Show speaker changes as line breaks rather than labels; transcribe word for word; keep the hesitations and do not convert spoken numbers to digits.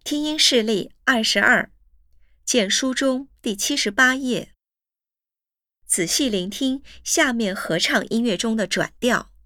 听音示例二十二，见书中第七十八页。仔细聆听下面合唱音乐中的转调。